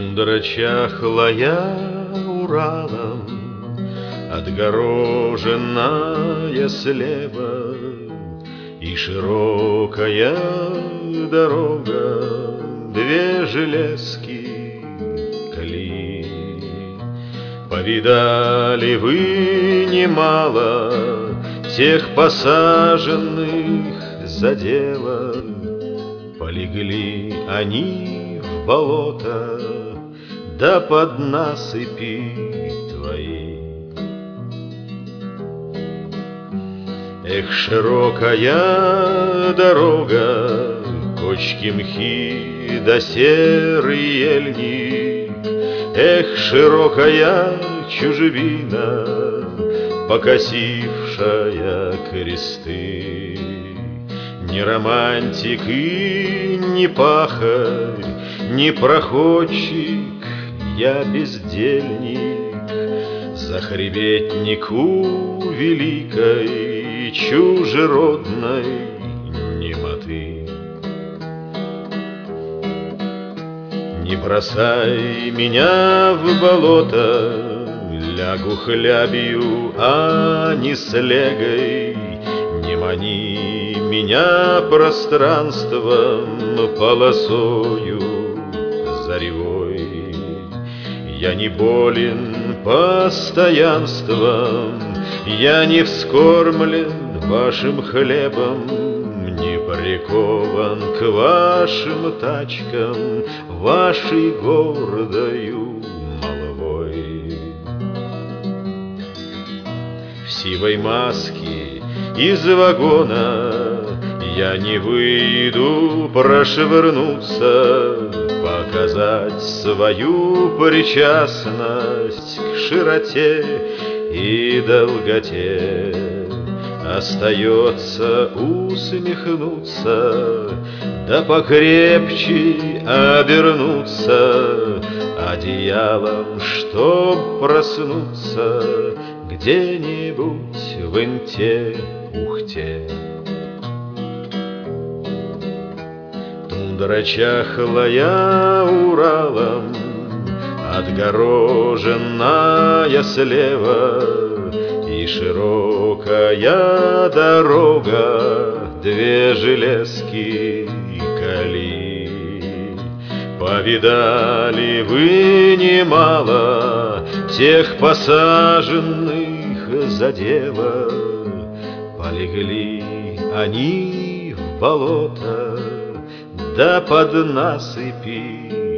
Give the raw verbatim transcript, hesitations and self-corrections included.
Тундра чахлая Уралом, отгороженная слева, и широкая дорога, две железки колеи. Повидали вы немало тех посаженных за дело, полегли они в болото, да под насыпи твои. Эх, широкая дорога, кочки мхи да серый ельник, эх, широкая чужбина, покосившая кресты. Ни романтик и ни пахарь, ни проходчик, я бездельник, захребетнику великой чужеродной немоты. Не бросай меня в болото, лягу хлябью, а не слегой. Не мани меня пространством, полосою заревой. Я не болен постоянством, я не вскормлен вашим хлебом, не прикован к вашим тачкам, вашей гордою молвой. В сивой маске из вагона я не выйду прошвырнуться, показать свою причастность к широте и долготе. Остается усмехнуться, да покрепче обернуться одеялом, чтоб проснуться где-нибудь в Инте-Ухте. Тундра чахлая Уралом, отгороженная слева, и широкая дорога, две железки колеи. Повидали вы немало тех посаженных за дело, полегли они в болото, да под насыпи